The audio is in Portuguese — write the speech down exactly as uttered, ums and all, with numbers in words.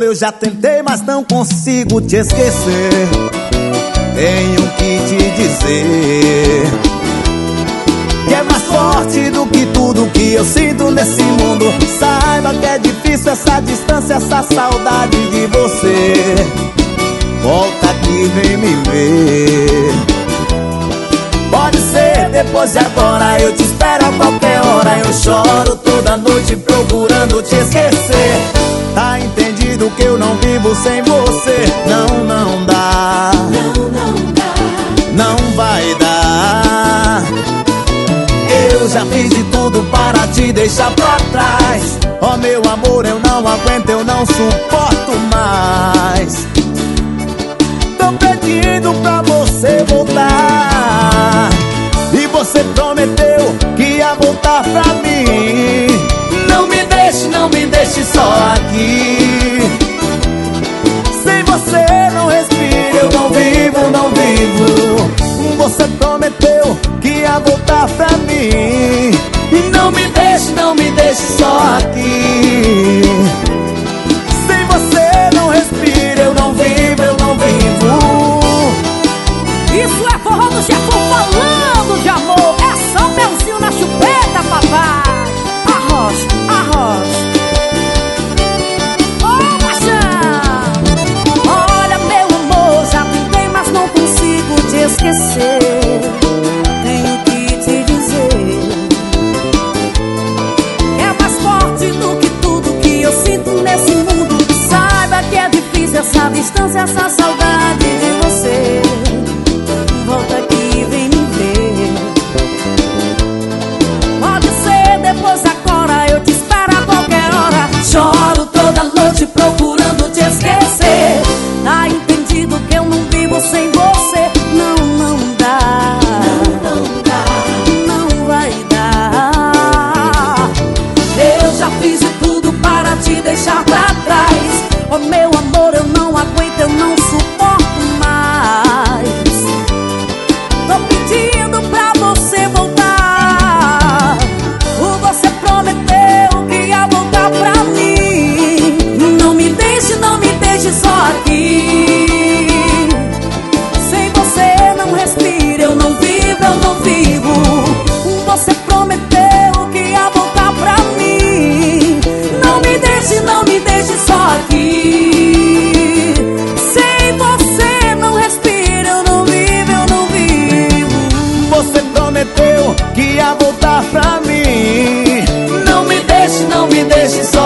amor, eu já tentei, mas não consigo te esquecer. Tenho que te dizer que é mais forte do que tudo que eu sinto nesse mundo. Saiba que é difícil essa distância, essa saudade de você. Volta aqui, vem me ver. Pode ser depois de agora, eu te espero a qualquer hora. Eu choro toda noite procurando te esquecer. Tá entendido que eu não vivo sem você. Não, não dá. Não, não dá. Não vai dar. Eu já fiz de tudo para te deixar pra trás. Oh meu amor, eu não aguento, eu não suporto mais. Tô pedindo pra você voltar, e você prometeu que ia voltar pra mim. Não me deixe, não me deixe só aqui. Sem você não respiro, eu não vivo, não vivo. Você prometeu que ia voltar pra mim. E não me deixe, não me deixe só aqui. Sem você não respiro, eu não vivo, eu não vivo. Isso é forró do Jefferson falando de amor. É só Belzinho na chupeta, papai. Arroz, arroz. Ô, paixão. Olha, meu amor, já tentei, mas não consigo te esquecer. Tenho que te dizer que é mais forte do que tudo que eu sinto nesse mundo. Saiba que é difícil essa distância, essa saudade de você. Volta aqui, vem me ver. Pode ser depois agora, eu te espero a qualquer hora. Choro toda noite procurando te esquecer. Tá entendido que eu não vivo sem você. Não, não dá. Não, não dá. Não vai dar. Eu já fiz de tudo para te deixar pra trás. Oh meu amor, eu não aguento, eu não suporto mais. Tô pedindo pra você voltar. Você prometeu que ia voltar pra mim. Não me deixe, não me deixe só aqui. Sem você não respiro, eu não vivo, eu não vivo. Você prometeu que ia voltar pra mim. Não me deixe, não me deixe só aqui. Sem você não respiro, eu não vivo, eu não vivo. Você prometeu que ia voltar pra mim. Não me deixe, não me deixe só